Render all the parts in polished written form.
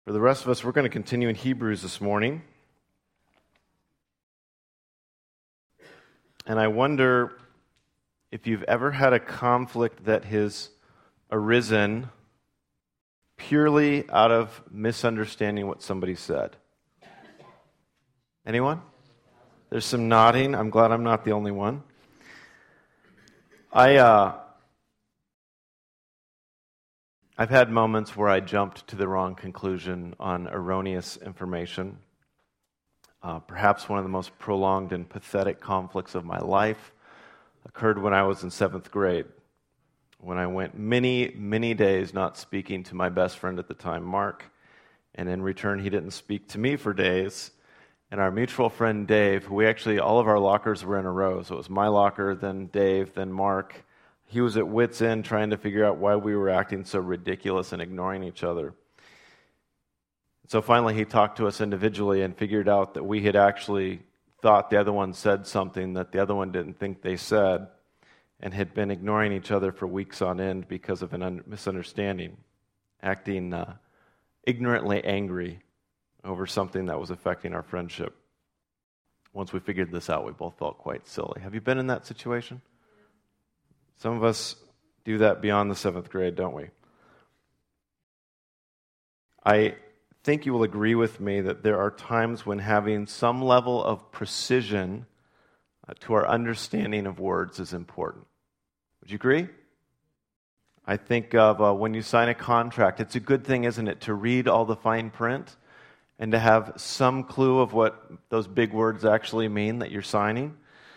For the rest of us, we're going to continue in Hebrews this morning. And I wonder if you've ever had a conflict that has arisen purely out of misunderstanding what somebody said. Anyone? There's some nodding. I'm glad I'm not the only one. I've had moments where I jumped to the wrong conclusion on erroneous information. Perhaps one of the most prolonged and pathetic conflicts of my life occurred when I was in 7th grade, when I went many, many days not speaking to my best friend at the time, Mark, and in return he didn't speak to me for days. And our mutual friend Dave, who all of our lockers were in a row, so it was my locker, then Dave, then Mark. He was at wit's end trying to figure out why we were acting so ridiculous and ignoring each other. So finally he talked to us individually and figured out that we had actually thought the other one said something that the other one didn't think they said, and had been ignoring each other for weeks on end because of a misunderstanding, acting ignorantly angry over something that was affecting our friendship. Once we figured this out, we both felt quite silly. Have you been in that situation? Some of us do that beyond the 7th grade, don't we? I think you will agree with me that there are times when having some level of precision to our understanding of words is important. Would you agree? I think of when you sign a contract, it's a good thing, isn't it, to read all the fine print and to have some clue of what those big words actually mean that you're signing.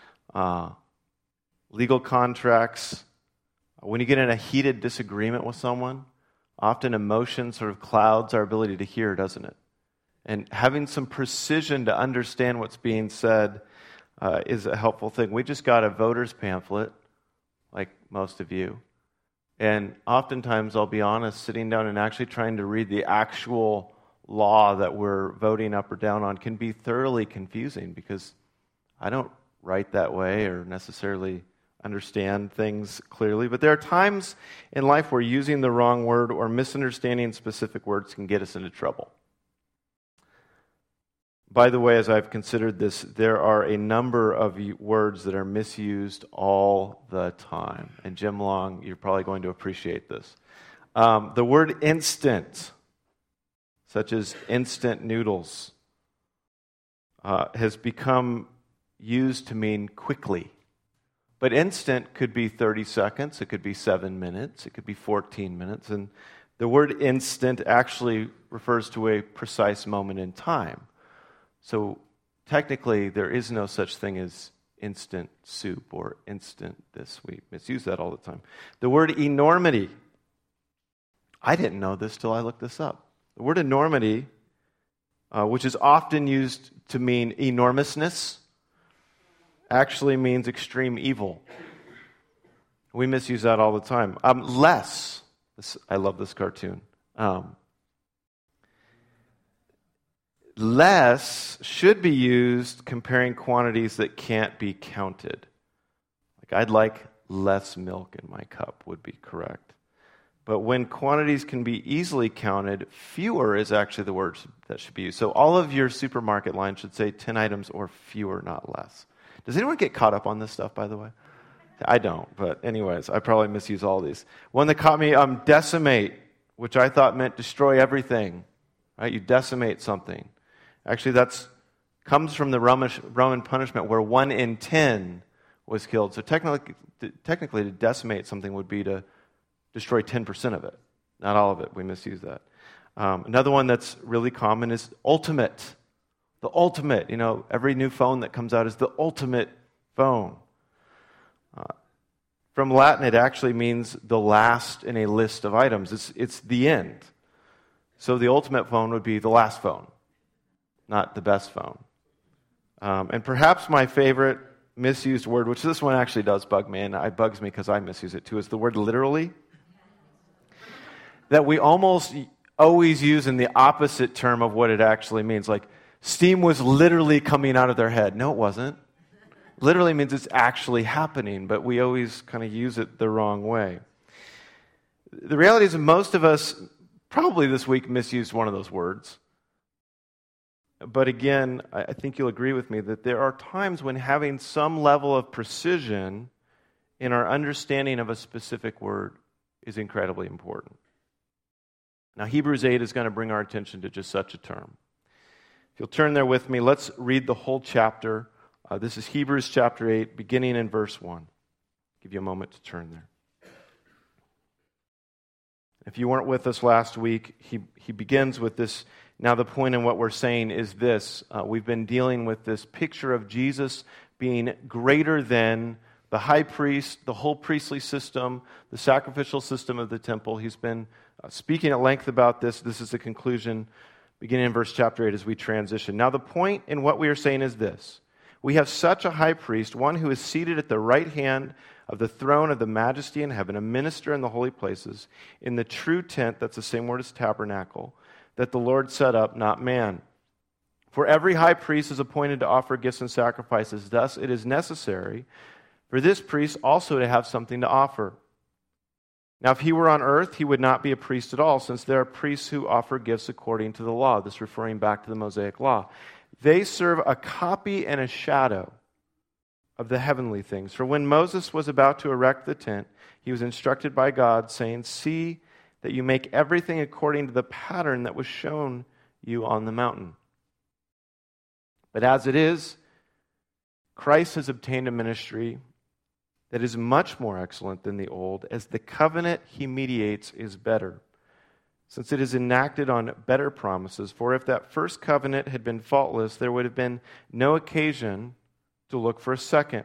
Legal contracts, when you get in a heated disagreement with someone, often emotion sort of clouds our ability to hear, doesn't it? And having some precision to understand what's being said is a helpful thing. We just got a voter's pamphlet, like most of you. And oftentimes, I'll be honest, sitting down and actually trying to read the actual law that we're voting up or down on can be thoroughly confusing because I don't write that way or necessarily understand things clearly. But there are times in life where using the wrong word or misunderstanding specific words can get us into trouble. By the way, as I've considered this, there are a number of words that are misused all the time. And Jim Long, you're probably going to appreciate this. The word instant, such as instant noodles, has become used to mean quickly. But instant could be 30 seconds, it could be 7 minutes, it could be 14 minutes. And the word instant actually refers to a precise moment in time. So technically, there is no such thing as instant soup or instant this. We misuse that all the time. The word enormity. I didn't know this till I looked this up. The word enormity, which is often used to mean enormousness, actually means extreme evil. We misuse that all the time. Less. I love this cartoon. Less should be used comparing quantities that can't be counted. Like, I'd like less milk in my cup would be correct. But when quantities can be easily counted, fewer is actually the word that should be used. So all of your supermarket lines should say 10 items or fewer, not less. Does anyone get caught up on this stuff, by the way? I don't, but anyways, I probably misuse all these. One that caught me, decimate, which I thought meant destroy everything. Right? You decimate something. Actually, that comes from the Roman punishment where 1 in 10 was killed. So technically, to decimate something would be to destroy 10% of it. Not all of it. We misuse that. Another one that's really common is ultimate. The ultimate. Every new phone that comes out is the ultimate phone. From Latin, it actually means the last in a list of items. It's the end. So the ultimate phone would be the last phone, not the best phone. And perhaps my favorite misused word, which this one actually does bug me, and it bugs me because I misuse it too, is the word literally. That we almost always use in the opposite term of what it actually means. Like, steam was literally coming out of their head. No, it wasn't. Literally means it's actually happening, but we always kind of use it the wrong way. The reality is most of us probably this week misused one of those words. But again, I think you'll agree with me that there are times when having some level of precision in our understanding of a specific word is incredibly important. Now, Hebrews 8 is going to bring our attention to just such a term. If you'll turn there with me, let's read the whole chapter. This is Hebrews chapter 8, beginning in verse 1. I'll give you a moment to turn there. If you weren't with us last week, he begins with this. Now the point in what we're saying is this. We've been dealing with this picture of Jesus being greater than the high priest, the whole priestly system, the sacrificial system of the temple. He's been speaking at length about this. This is the conclusion, beginning in verse chapter 8 as we transition. Now the point in what we are saying is this. We have such a high priest, one who is seated at the right hand of the throne of the majesty in heaven, a minister in the holy places, in the true tent, that's the same word as tabernacle, that the Lord set up, not man. For every high priest is appointed to offer gifts and sacrifices. Thus it is necessary for this priest also to have something to offer. Now if he were on earth, he would not be a priest at all, since there are priests who offer gifts according to the law. This referring back to the Mosaic law. They serve a copy and a shadow of the heavenly things. For when Moses was about to erect the tent, he was instructed by God, saying, "See that you make everything according to the pattern that was shown you on the mountain." But as it is, Christ has obtained a ministry that is much more excellent than the old, as the covenant he mediates is better, since it is enacted on better promises. For if that first covenant had been faultless, there would have been no occasion to look for a second.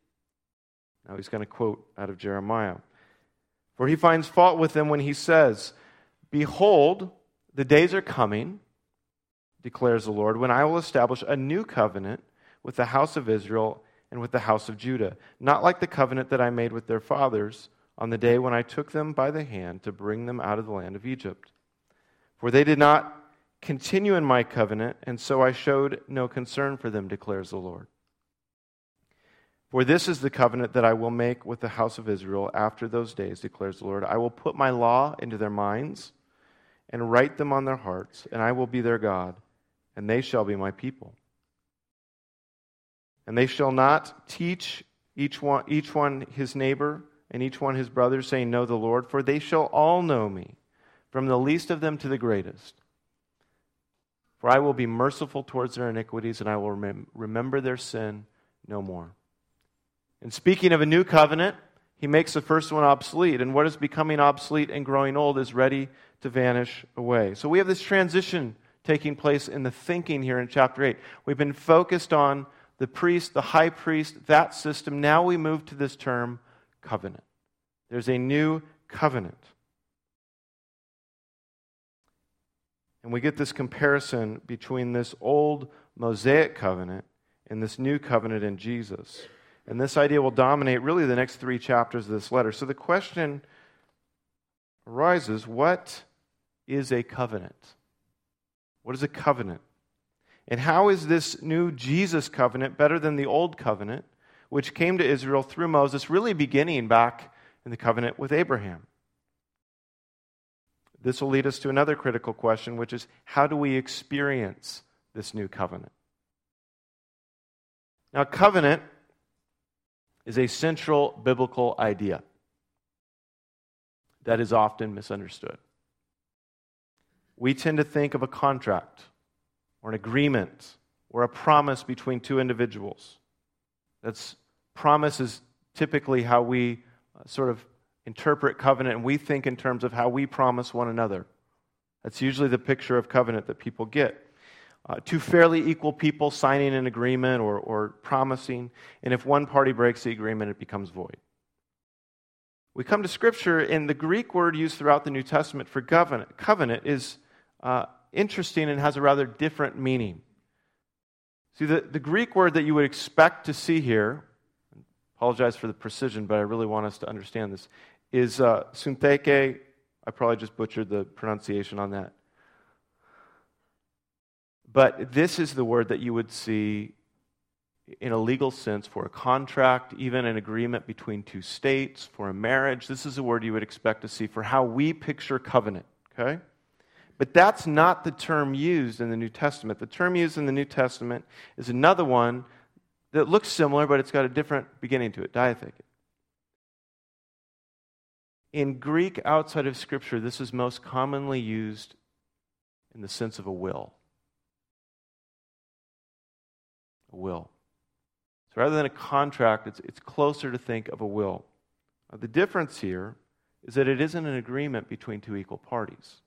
Now he's going to quote out of Jeremiah. For he finds fault with them when he says, "Behold, the days are coming, declares the Lord, when I will establish a new covenant with the house of Israel and with the house of Judah, not like the covenant that I made with their fathers on the day when I took them by the hand to bring them out of the land of Egypt. For they did not continue in my covenant, and so I showed no concern for them, declares the Lord. For this is the covenant that I will make with the house of Israel after those days, declares the Lord. I will put my law into their minds and write them on their hearts, and I will be their God, and they shall be my people. And they shall not teach each one his neighbor and each one his brother, saying, Know the Lord, for they shall all know me, from the least of them to the greatest. For I will be merciful towards their iniquities, and I will remember their sin no more. And speaking of a new covenant, he makes the first one obsolete. And what is becoming obsolete and growing old is ready to vanish away. So we have this transition taking place in the thinking here in chapter 8. We've been focused on the priest, the high priest, that system. Now we move to this term, covenant. There's a new covenant. And we get this comparison between this old Mosaic covenant and this new covenant in Jesus. And this idea will dominate really the next 3 chapters of this letter. So the question arises, what is a covenant? What is a covenant? And how is this new Jesus covenant better than the old covenant, which came to Israel through Moses, really beginning back in the covenant with Abraham? This will lead us to another critical question, which is, how do we experience this new covenant? Now, covenant is a central biblical idea that is often misunderstood. We tend to think of a contract or an agreement or a promise between 2 individuals. Promise is typically how we sort of interpret covenant, and we think in terms of how we promise one another. That's usually the picture of covenant that people get. 2 fairly equal people signing an agreement or promising, and if one party breaks the agreement, it becomes void. We come to Scripture, and the Greek word used throughout the New Testament for covenant is interesting and has a rather different meaning. See, the Greek word that you would expect to see here, I apologize for the precision, but I really want us to understand this, is syntheke. I probably just butchered the pronunciation on that. But this is the word that you would see in a legal sense for a contract, even an agreement between 2 states, for a marriage. This is a word you would expect to see for how we picture covenant, okay? But that's not the term used in the New Testament. The term used in the New Testament is another one that looks similar, but it's got a different beginning to it, diatheke. In Greek outside of Scripture, this is most commonly used in the sense of a will. A will. So rather than a contract, it's closer to think of a will. The difference here is that it isn't an agreement between two equal parties.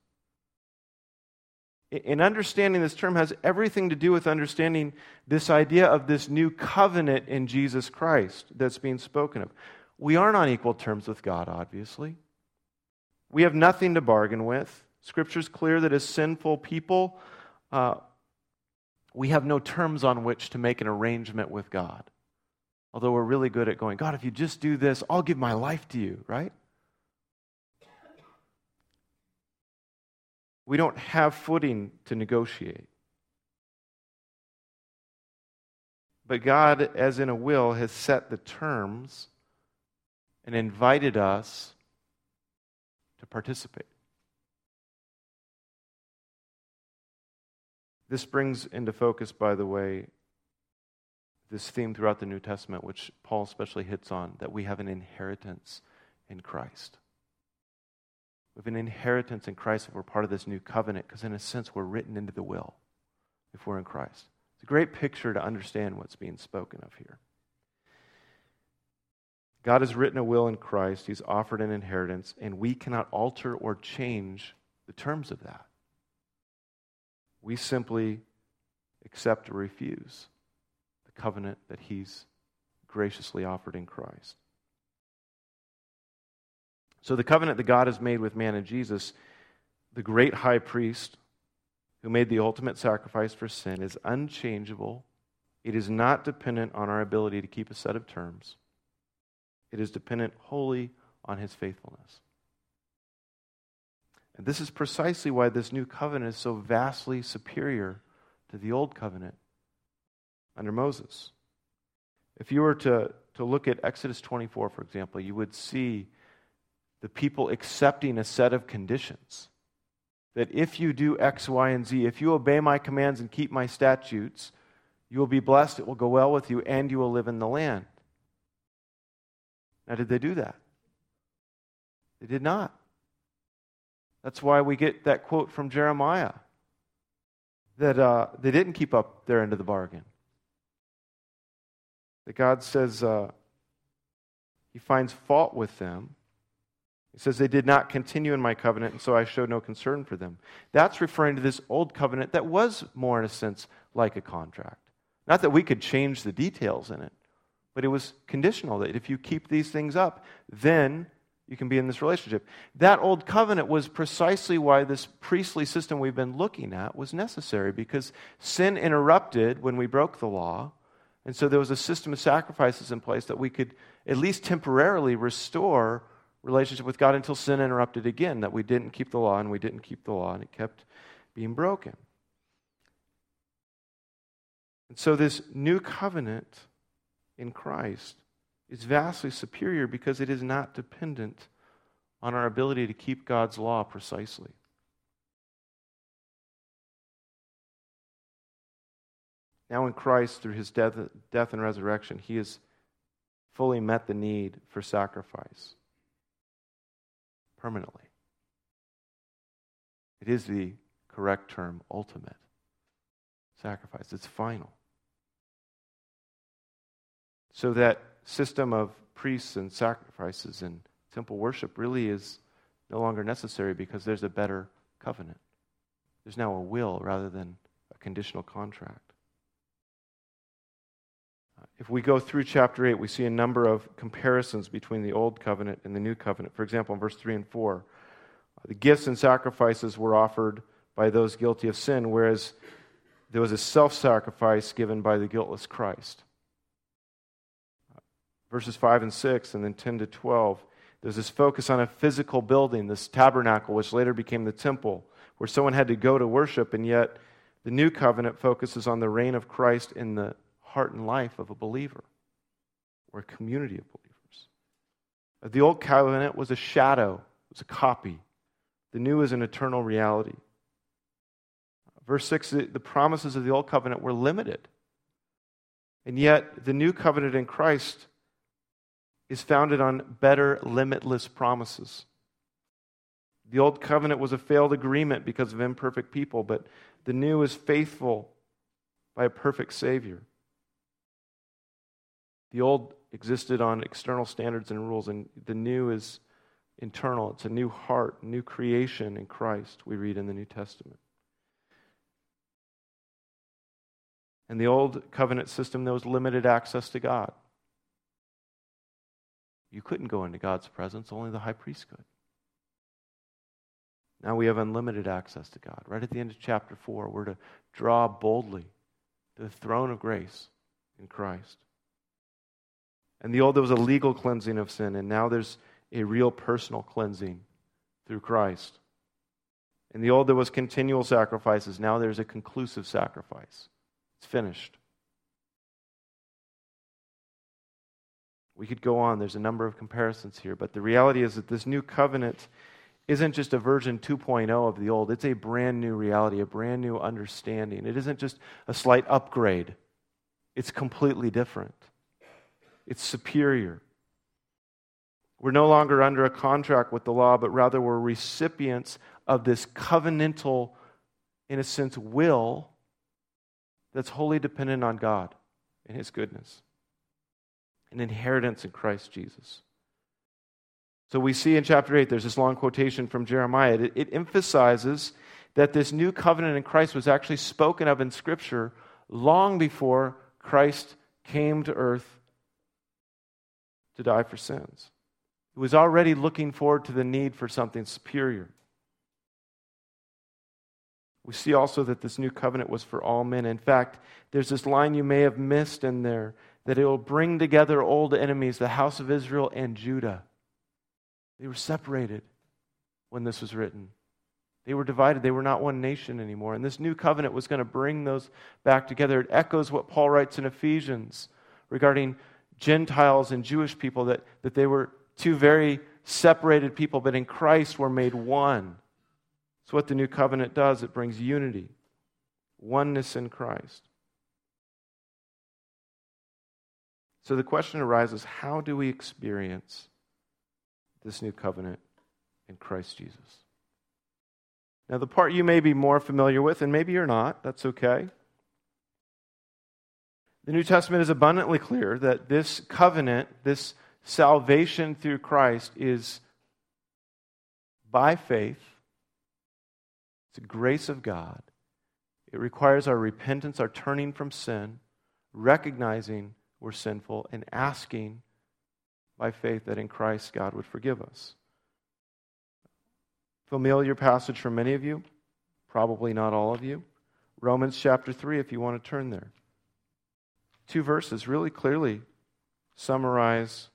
In understanding this term has everything to do with understanding this idea of this new covenant in Jesus Christ that's being spoken of. We aren't on equal terms with God, obviously. We have nothing to bargain with. Scripture's clear that as sinful people, we have no terms on which to make an arrangement with God. Although we're really good at going, God, if you just do this, I'll give my life to you, right? We don't have footing to negotiate. But God, as in a will, has set the terms and invited us to participate. This brings into focus, by the way, this theme throughout the New Testament, which Paul especially hits on, that we have an inheritance in Christ. We have an inheritance in Christ if we're part of this new covenant, because in a sense we're written into the will if we're in Christ. It's a great picture to understand what's being spoken of here. God has written a will in Christ. He's offered an inheritance, and we cannot alter or change the terms of that. We simply accept or refuse the covenant that He's graciously offered in Christ. So the covenant that God has made with man in Jesus, the great high priest who made the ultimate sacrifice for sin, is unchangeable. It is not dependent on our ability to keep a set of terms. It is dependent wholly on His faithfulness. And this is precisely why this new covenant is so vastly superior to the old covenant under Moses. If you were to look at Exodus 24, for example, you would see the people accepting a set of conditions. That if you do X, Y, and Z, if you obey my commands and keep my statutes, you will be blessed, it will go well with you, and you will live in the land. Now, did they do that? They did not. That's why we get that quote from Jeremiah, that they didn't keep up their end of the bargain. That God says He finds fault with them. He says they did not continue in my covenant, and so I showed no concern for them. That's referring to this old covenant that was more, in a sense, like a contract. Not that we could change the details in it, but it was conditional that if you keep these things up, then you can be in this relationship. That old covenant was precisely why this priestly system we've been looking at was necessary, because sin interrupted when we broke the law, and so there was a system of sacrifices in place that we could at least temporarily restore relationship with God until sin interrupted again, that we didn't keep the law and we didn't keep the law and it kept being broken. And so this new covenant in Christ is vastly superior because it is not dependent on our ability to keep God's law precisely. Now in Christ, through His death and resurrection, He has fully met the need for sacrifice. Permanently. It is the correct term, ultimate sacrifice. It's final. So that system of priests and sacrifices and temple worship really is no longer necessary because there's a better covenant. There's now a will rather than a conditional contract. If we go through chapter 8, we see a number of comparisons between the old covenant and the new covenant. For example, in verse 3 and 4, the gifts and sacrifices were offered by those guilty of sin, whereas there was a self-sacrifice given by the guiltless Christ. Verses 5 and 6, and then 10 to 12, there's this focus on a physical building, this tabernacle, which later became the temple, where someone had to go to worship, and yet the new covenant focuses on the reign of Christ in the heart and life of a believer, or a community of believers. The old covenant was a shadow, it was a copy. The new is an eternal reality. Verse 6, the promises of the old covenant were limited. And yet, the new covenant in Christ is founded on better, limitless promises. The old covenant was a failed agreement because of imperfect people, but the new is faithful by a perfect Savior. The old existed on external standards and rules, and the new is internal. It's a new heart, new creation in Christ, we read in the New Testament. And the old covenant system, there was limited access to God. You couldn't go into God's presence, only the high priest could. Now we have unlimited access to God. Right at the end of chapter 4, we're to draw boldly to the throne of grace in Christ. And the old, there was a legal cleansing of sin, and now there's a real personal cleansing through Christ. In the old, there was continual sacrifices. Now there's a conclusive sacrifice. It's finished. We could go on. There's a number of comparisons here, but the reality is that this new covenant isn't just a version 2.0 of the old. It's a brand new reality, a brand new understanding. It isn't just a slight upgrade. It's completely different. It's superior. We're no longer under a contract with the law, but rather we're recipients of this covenantal, in a sense, will that's wholly dependent on God and His goodness. An inheritance in Christ Jesus. So we see in chapter 8, there's this long quotation from Jeremiah. It emphasizes that this new covenant in Christ was actually spoken of in Scripture long before Christ came to earth to die for sins. It was already looking forward to the need for something superior. We see also that this new covenant was for all men. In fact, there's this line you may have missed in there, that it will bring together old enemies, the house of Israel and Judah. They were separated when this was written. They were divided. They were not one nation anymore. And this new covenant was going to bring those back together. It echoes what Paul writes in Ephesians regarding Gentiles and Jewish people, that they were two very separated people, but in Christ were made one. It's what the new covenant does. It brings unity, oneness in Christ. So the question arises, how do we experience this new covenant in Christ Jesus? Now, the part you may be more familiar with, and maybe you're not, that's okay. The New Testament is abundantly clear that this covenant, this salvation through Christ, is by faith. It's a grace of God. It requires our repentance, our turning from sin, recognizing we're sinful, and asking by faith that in Christ God would forgive us. Familiar passage for many of you, probably not all of you. Romans chapter 3, if you want to turn there. 2 verses really clearly summarize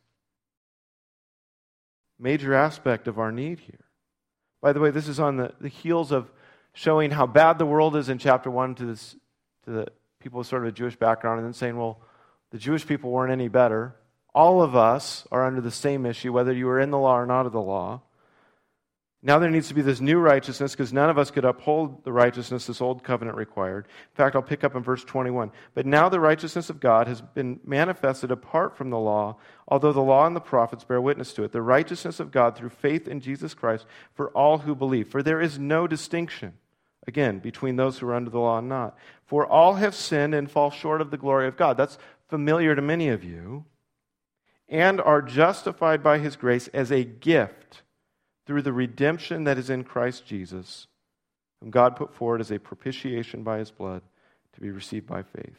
major aspect of our need here. By the way, this is on the heels of showing how bad the world is in chapter 1 to the people with sort of a Jewish background, and then saying, well, the Jewish people weren't any better. All of us are under the same issue, whether you were in the law or not of the law. Now there needs to be this new righteousness, because none of us could uphold the righteousness this old covenant required. In fact, I'll pick up in verse 21. But now the righteousness of God has been manifested apart from the law, although the law and the prophets bear witness to it. The righteousness of God through faith in Jesus Christ for all who believe. For there is no distinction, again, between those who are under the law and not. For all have sinned and fall short of the glory of God. That's familiar to many of you. And are justified by His grace as a gift through the redemption that is in Christ Jesus, whom God put forward as a propitiation by His blood to be received by faith.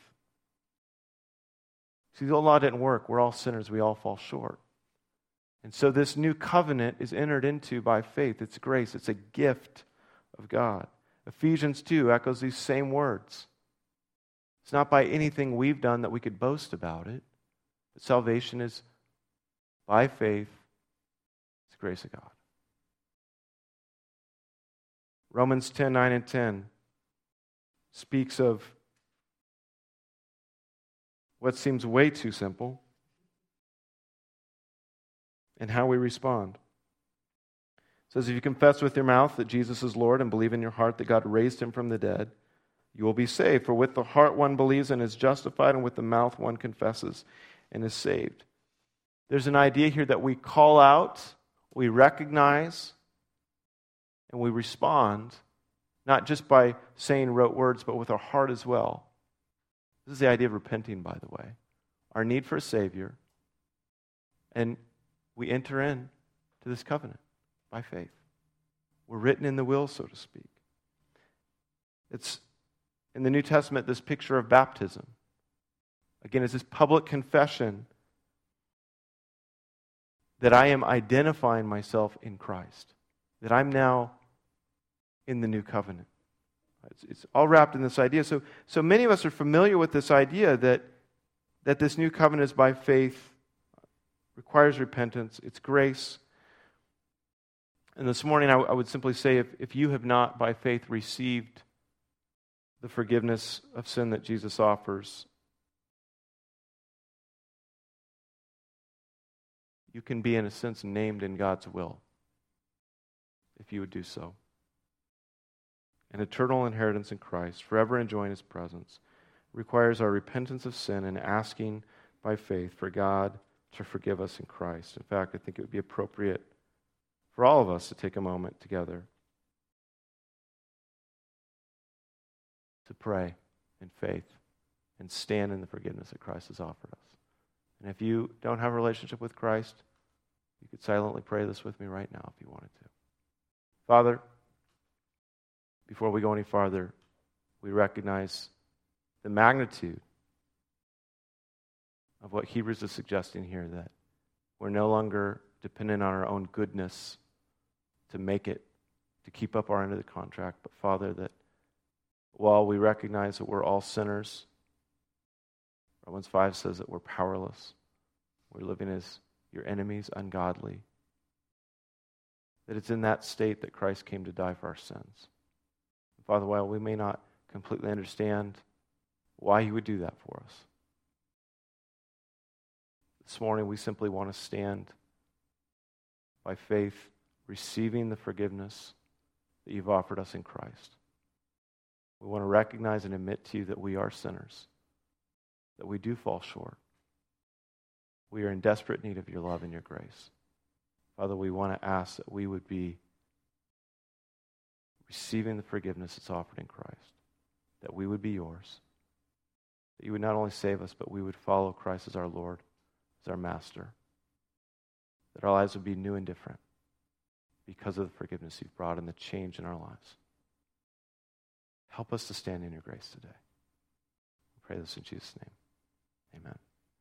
See, the old law didn't work. We're all sinners. We all fall short. And so this new covenant is entered into by faith. It's grace. It's a gift of God. Ephesians 2 echoes these same words. It's not by anything we've done that we could boast about it. But salvation is by faith. It's the grace of God. Romans 10, 9 and 10 speaks of what seems way too simple and how we respond. It says, if you confess with your mouth that Jesus is Lord and believe in your heart that God raised Him from the dead, you will be saved. For with the heart one believes and is justified, and with the mouth one confesses and is saved. There's an idea here that we call out, we recognize, and we respond, not just by saying rote words, but with our heart as well. This is the idea of repenting, by the way. Our need for a Savior, and we enter in to this covenant by faith. We're written in the will, so to speak. It's in the New Testament, this picture of baptism. Again, it's this public confession that I am identifying myself in Christ, that I'm now in the new covenant. It's all wrapped in this idea. So many of us are familiar with this idea that this new covenant is by faith, requires repentance, it's grace. And this morning I would simply say, if you have not by faith received the forgiveness of sin that Jesus offers, you can be, in a sense, named in God's will, if you would do so. An eternal inheritance in Christ, forever enjoying His presence, requires our repentance of sin and asking by faith for God to forgive us in Christ. In fact, I think it would be appropriate for all of us to take a moment together to pray in faith and stand in the forgiveness that Christ has offered us. And if you don't have a relationship with Christ, you could silently pray this with me right now if you wanted to. Father, before we go any farther, we recognize the magnitude of what Hebrews is suggesting here, that we're no longer dependent on our own goodness to make it, to keep up our end of the contract, but Father, that while we recognize that we're all sinners, Romans 5 says that we're powerless, we're living as your enemies, ungodly, that it's in that state that Christ came to die for our sins. Father, while we may not completely understand why He would do that for us, this morning we simply want to stand by faith, receiving the forgiveness that You've offered us in Christ. We want to recognize and admit to You that we are sinners, that we do fall short. We are in desperate need of Your love and Your grace. Father, we want to ask that we would be receiving the forgiveness that's offered in Christ, that we would be Yours, that You would not only save us, but we would follow Christ as our Lord, as our Master, that our lives would be new and different because of the forgiveness You've brought and the change in our lives. Help us to stand in Your grace today. We pray this in Jesus' name. Amen.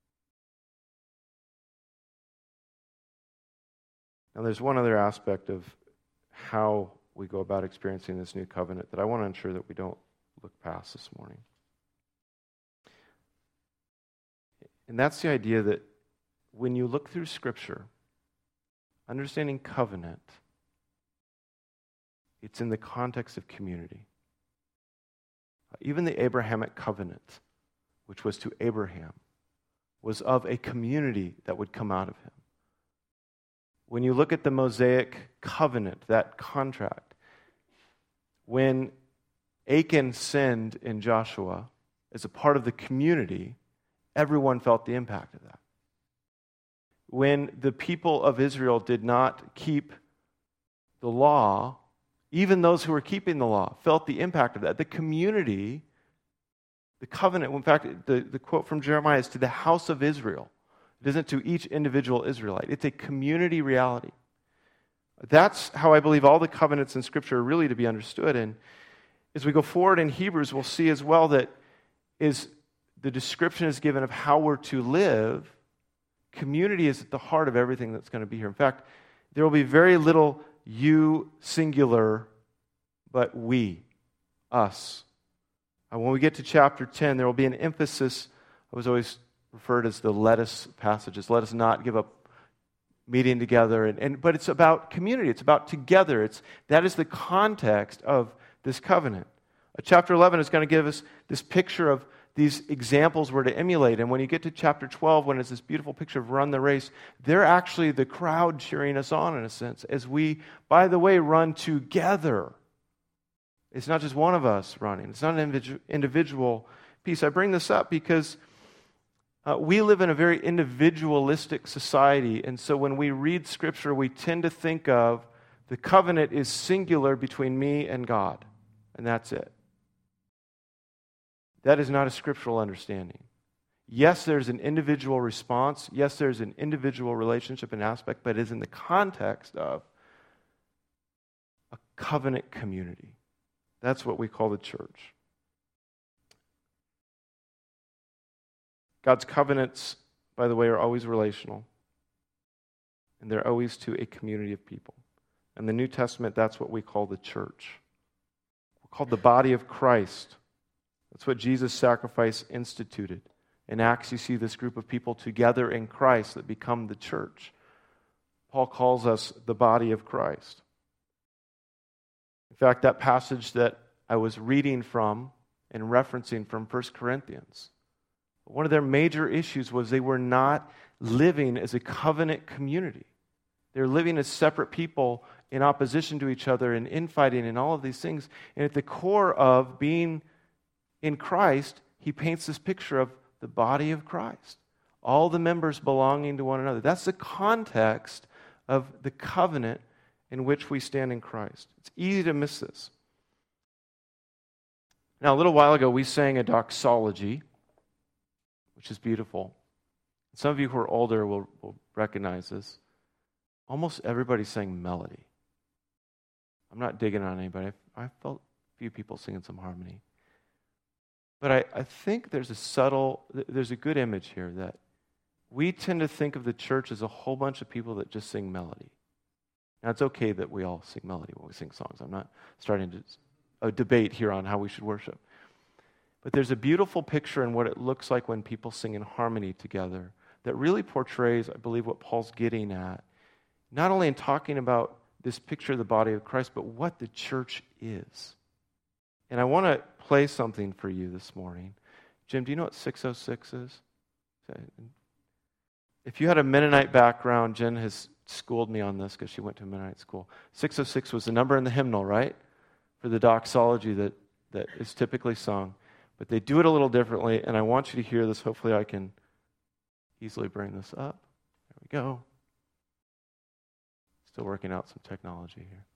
Now there's one other aspect of how we go about experiencing this new covenant that I want to ensure that we don't look past this morning. And that's the idea that when you look through Scripture, understanding covenant, it's in the context of community. Even the Abrahamic covenant, which was to Abraham, was of a community that would come out of him. When you look at the Mosaic covenant, that contract, when Achan sinned in Joshua as a part of the community, everyone felt the impact of that. When the people of Israel did not keep the law, even those who were keeping the law felt the impact of that. The community, the covenant, in fact, the quote from Jeremiah is to the house of Israel. It isn't to each individual Israelite. It's a community reality. That's how I believe all the covenants in Scripture are really to be understood. And as we go forward in Hebrews, we'll see as well that is the description is given of how we're to live. Community is at the heart of everything that's going to be here. In fact, there will be very little you singular, but we, us. And when we get to chapter 10, there will be an emphasis. I was always referred as the let us passages. Let us not give up meeting together. But it's about community. It's about together. That is the context of this covenant. Chapter 11 is going to give us this picture of these examples we're to emulate. And when you get to chapter 12, when it's this beautiful picture of run the race, they're actually the crowd cheering us on, in a sense, as we, by the way, run together It's not just one of us running. It's not an individual piece. I bring this up because we live in a very individualistic society, and so when we read Scripture, we tend to think of the covenant is singular between me and God, and that's it. That is not a scriptural understanding. Yes, there's an individual response. Yes, there's an individual relationship and aspect, but it is in the context of a covenant community. That's what we call the church. God's covenants, by the way, are always relational, and they're always to a community of people. In the New Testament, that's what we call the church. We're called the body of Christ. That's what Jesus' sacrifice instituted. In Acts, you see this group of people together in Christ that become the church. Paul calls us the body of Christ. In fact, that passage that I was reading from and referencing from 1 Corinthians, one of their major issues was they were not living as a covenant community. They were living as separate people in opposition to each other and infighting and all of these things. And at the core of being in Christ, he paints this picture of the body of Christ. All the members belonging to one another. That's the context of the covenant in which we stand in Christ. It's easy to miss this. Now, a little while ago, we sang a doxology, which is beautiful. Some of you who are older will recognize this. Almost everybody sang melody. I'm not digging on anybody. I felt a few people singing some harmony. But I think there's a good image here that we tend to think of the church as a whole bunch of people that just sing melody. Now, it's okay that we all sing melody when we sing songs. I'm not starting a debate here on how we should worship. But there's a beautiful picture in what it looks like when people sing in harmony together that really portrays, I believe, what Paul's getting at. Not only in talking about this picture of the body of Christ, but what the church is. And I want to play something for you this morning. Jim, do you know what 606 is? If you had a Mennonite background, Jen has schooled me on this because she went to a Mennonite school. 606 was the number in the hymnal, right? For the doxology that is typically sung. But they do it a little differently, and I want you to hear this. Hopefully I can easily bring this up. There we go. Still working out some technology here.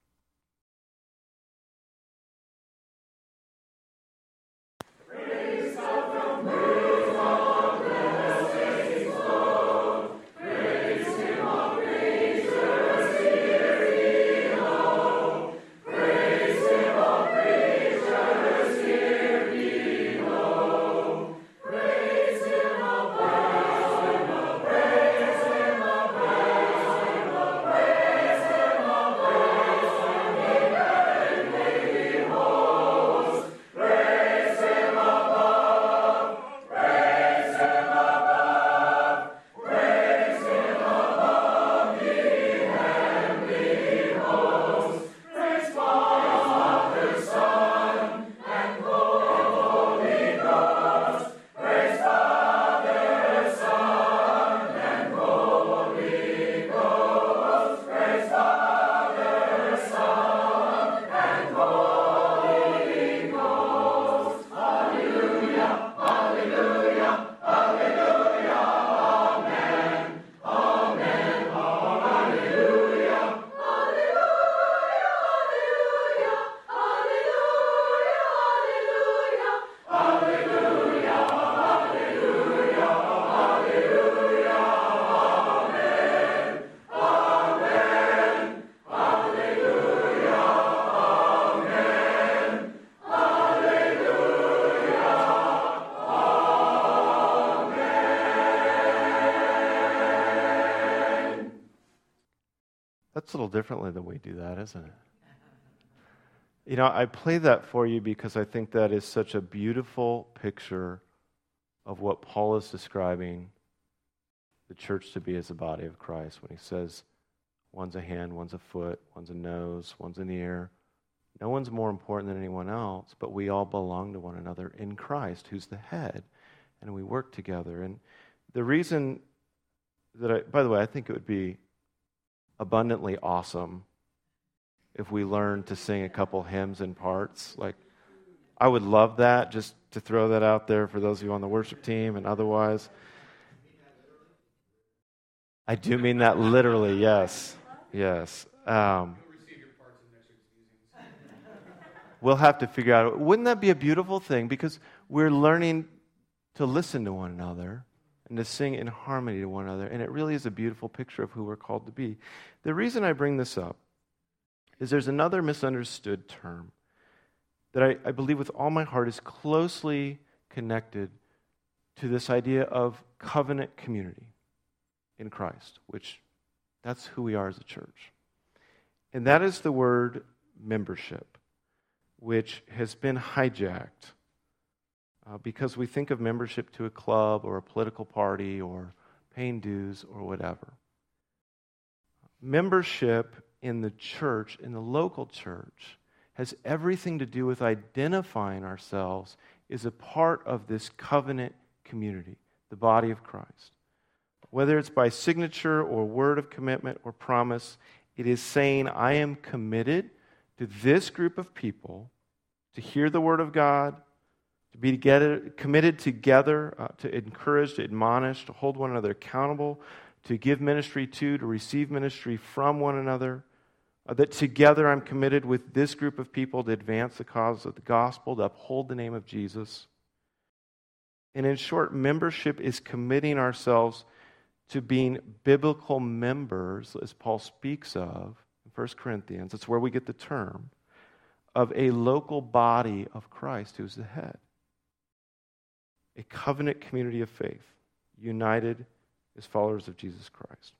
That's a little differently than we do that, isn't it? You know, I play that for you because I think that is such a beautiful picture of what Paul is describing the church to be as the body of Christ when he says one's a hand, one's a foot, one's a nose, one's an ear. No one's more important than anyone else, but we all belong to one another in Christ, who's the head, and we work together. And the reason that by the way, I think it would be abundantly awesome if we learned to sing a couple hymns in parts. Like, I would love that, just to throw that out there for those of you on the worship team and otherwise. I do mean that literally, yes. Yes. We'll have to figure out, wouldn't that be a beautiful thing? Because we're learning to listen to one another and to sing in harmony to one another. And it really is a beautiful picture of who we're called to be. The reason I bring this up is there's another misunderstood term that I believe with all my heart is closely connected to this idea of covenant community in Christ, which that's who we are as a church. And that is the word membership, which has been hijacked because we think of membership to a club or a political party or paying dues or whatever. Membership in the church, in the local church, has everything to do with identifying ourselves as a part of this covenant community, the body of Christ. Whether it's by signature or word of commitment or promise, it is saying, I am committed to this group of people to hear the word of God, to be committed together, to encourage, to admonish, to hold one another accountable, to give ministry to receive ministry from one another. That together I'm committed with this group of people to advance the cause of the gospel, to uphold the name of Jesus. And in short, membership is committing ourselves to being biblical members, as Paul speaks of in 1 Corinthians. That's where we get the term, of a local body of Christ who's the head. A covenant community of faith, united as followers of Jesus Christ.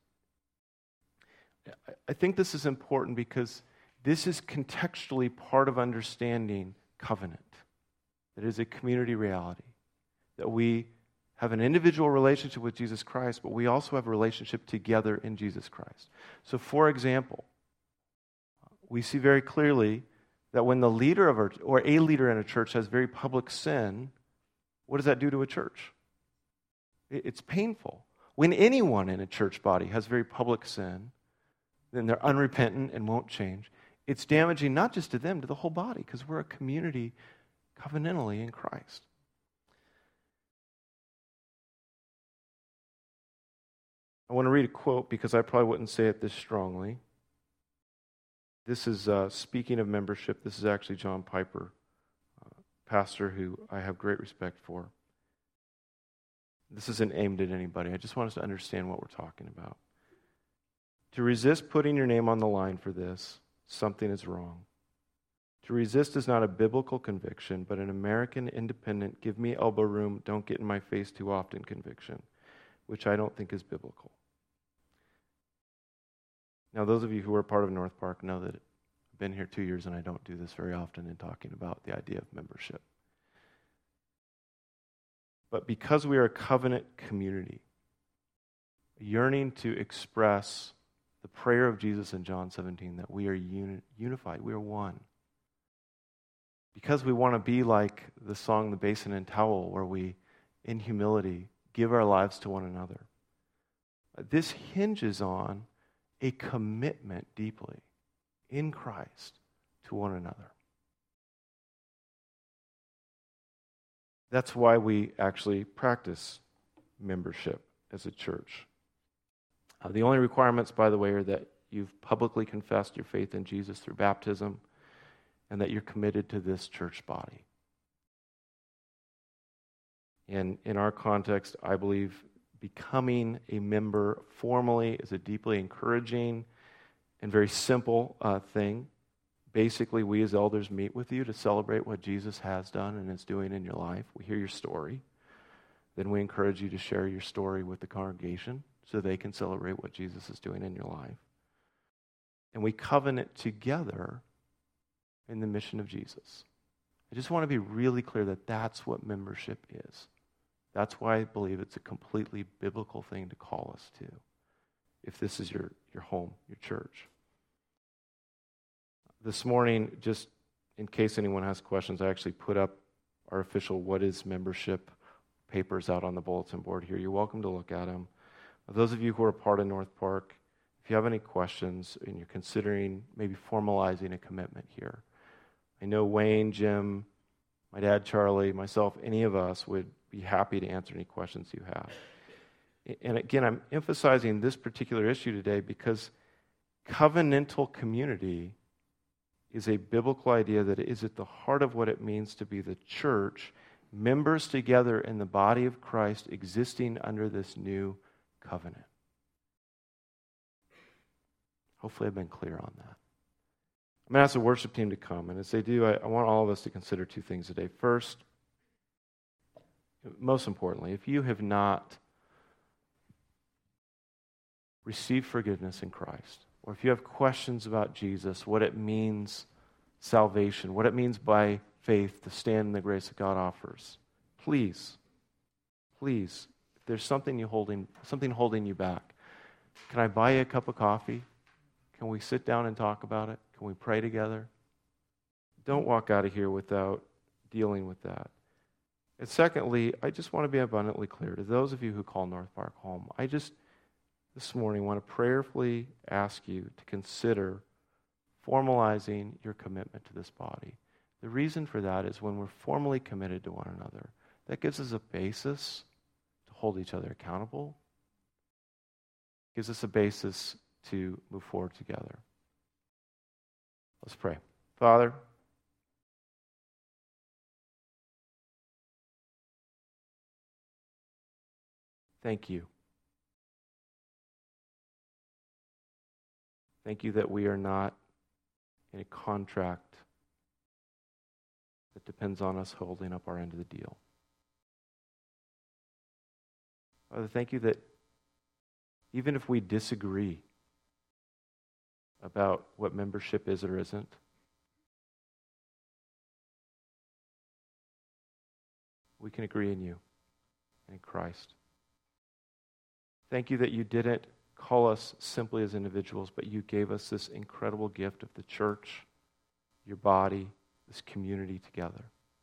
I think this is important because this is contextually part of understanding covenant. That it is a community reality. That we have an individual relationship with Jesus Christ, but we also have a relationship together in Jesus Christ. So, for example, we see very clearly that when the leader of or a leader in a church has very public sin, what does that do to a church? It's painful. When anyone in a church body has very public sin, then they're unrepentant and won't change. It's damaging not just to them, to the whole body, because we're a community covenantally in Christ. I want to read a quote because I probably wouldn't say it this strongly. This is speaking of membership. This is actually John Piper, pastor who I have great respect for. This isn't aimed at anybody. I just want us to understand what we're talking about. To resist putting your name on the line for this, something is wrong. To resist is not a biblical conviction, but an American independent, give me elbow room, don't get in my face too often conviction, which I don't think is biblical. Now, those of you who are part of North Park know that I've been here 2 years and I don't do this very often in talking about the idea of membership. But because we are a covenant community, yearning to express the prayer of Jesus in John 17, that we are unified, we are one. Because we want to be like the song, The Basin and Towel, where we, in humility, give our lives to one another. This hinges on a commitment deeply in Christ to one another. That's why we actually practice membership as a church. The only requirements, by the way, are that you've publicly confessed your faith in Jesus through baptism and that you're committed to this church body. And in our context, I believe becoming a member formally is a deeply encouraging and very simple thing. Basically, we as elders meet with you to celebrate what Jesus has done and is doing in your life. We hear your story. Then we encourage you to share your story with the congregation so they can celebrate what Jesus is doing in your life. And we covenant together in the mission of Jesus. I just want to be really clear that that's what membership is. That's why I believe it's a completely biblical thing to call us to, if this is your home, your church. This morning, just in case anyone has questions, I actually put up our official What is Membership papers out on the bulletin board here. You're welcome to look at them. Those of you who are part of North Park, if if you have any questions and you're considering maybe formalizing a commitment here, I know Wayne, Jim, my dad, Charlie, myself, any of us would be happy to answer any questions you have. And again, I'm emphasizing this particular issue today because covenantal community is a biblical idea that is at the heart of what it means to be the church, members together in the body of Christ existing under this new covenant. Hopefully I've been clear on that. I'm going to ask the worship team to come, and as they do, I want all of us to consider two things today. First, most importantly, if you have not received forgiveness in Christ, or if you have questions about Jesus, what it means, salvation, what it means by faith to stand in the grace that God offers, please, if there's something holding you back, can I buy you a cup of coffee? Can we sit down and talk about it? Can we pray together? Don't walk out of here without dealing with that. And secondly, I just want to be abundantly clear to those of you who call North Park home. I just, this morning, want to prayerfully ask you to consider formalizing your commitment to this body. The reason for that is when we're formally committed to one another, that gives us a basis to hold each other accountable, gives us a basis to move forward together. Let's pray. Father, thank you. Thank you that we are not in a contract that depends on us holding up our end of the deal. Father, thank you that even if we disagree about what membership is or isn't, we can agree in you and in Christ. Thank you that you didn't call us simply as individuals, but you gave us this incredible gift of the church, your body, this community together.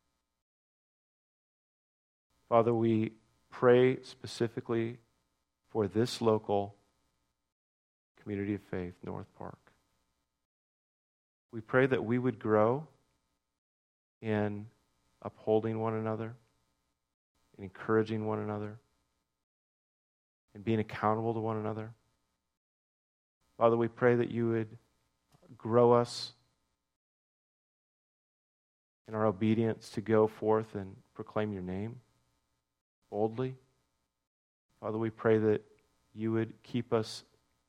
Father, we pray specifically for this local community of faith, North Park. We pray that we would grow in upholding one another, in encouraging one another, and being accountable to one another. Father, we pray that you would grow us in our obedience to go forth and proclaim your name boldly. Father, we pray that you would keep us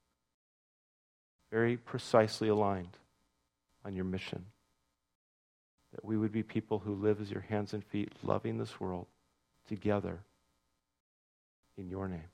very precisely aligned on your mission, that we would be people who live as your hands and feet, loving this world together in your name.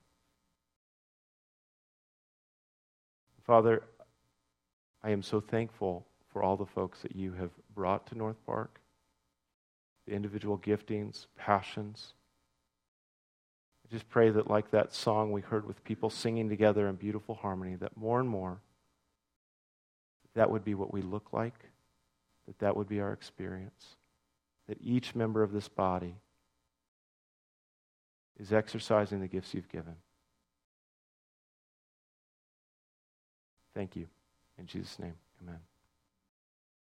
Father, I am so thankful for all the folks that you have brought to North Park, the individual giftings, passions. I just pray that like that song we heard with people singing together in beautiful harmony, that more and more that would be what we look like, that would be our experience, that each member of this body is exercising the gifts you've given. Thank you. In Jesus' name, amen.